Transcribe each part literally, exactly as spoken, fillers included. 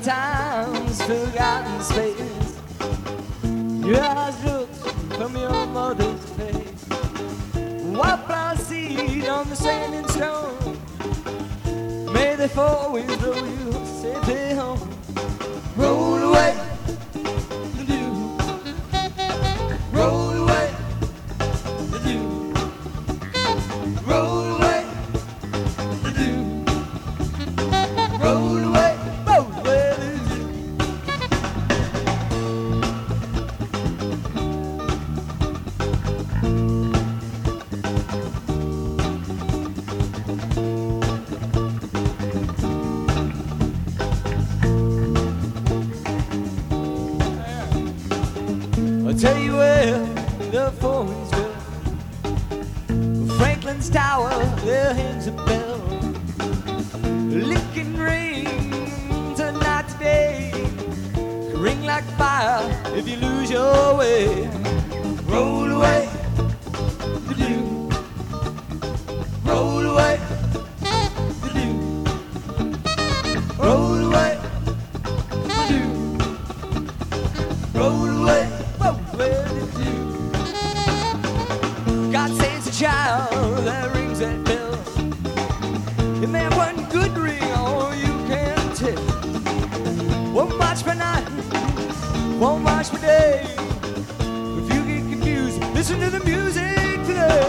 time's forgotten space. Your eyes look from your mother's face. Wildflower seed on the sand and stone. May they fall with blow you safely home. Roll away the dew. Roll away the dew. Roll away the dew. Roll away, roll away the dew. I'll tell you where the phones go. Franklin's Tower, there hangs a bell. Lincoln rings a night today. Ring like fire if you lose your way. Roll away the dew. Roll away the dew. Roll away the dew. Roll away, roll away the dew. God saves a child that rings that bell. It may have one good ring, all you can tell. Won't march by night, won't march by day. If you get confused, listen to the music today.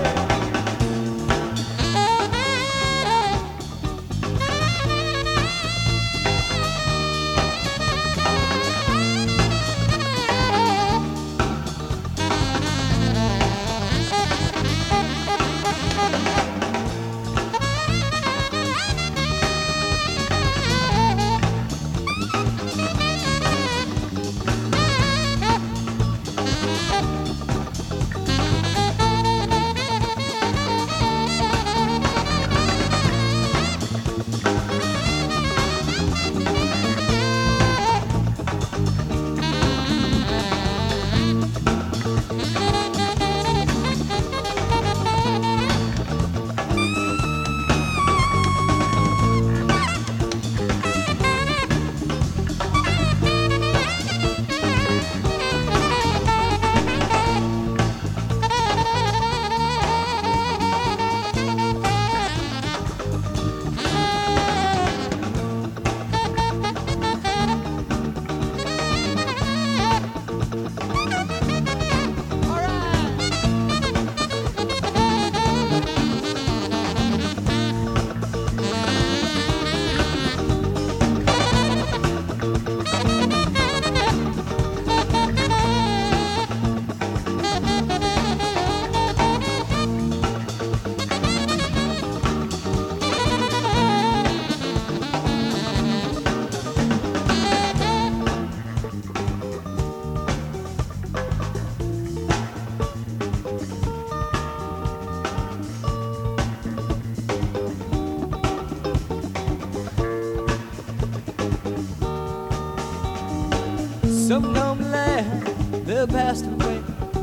Some come to laugh, they're passed away.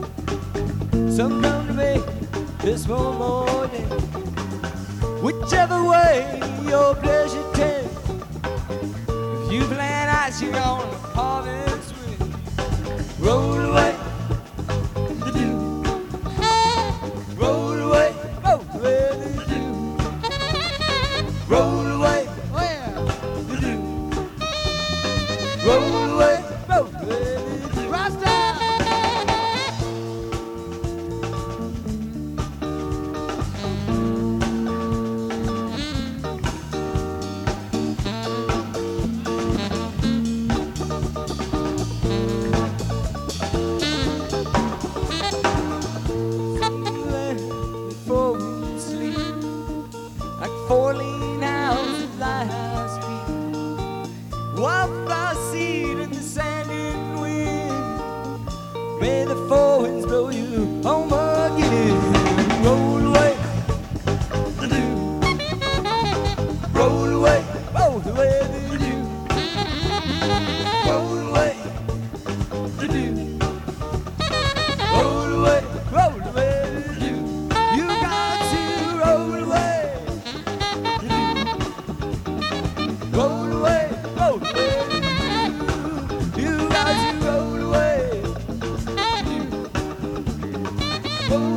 Some come to make this one more day. Whichever way your pleasure takes. If you plan ice, you're gonna harvest with. Roll away the dew. Roll away, roll away the dew. Roll away, oh yeah, the dew. Roll away. Rasta!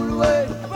rolled away.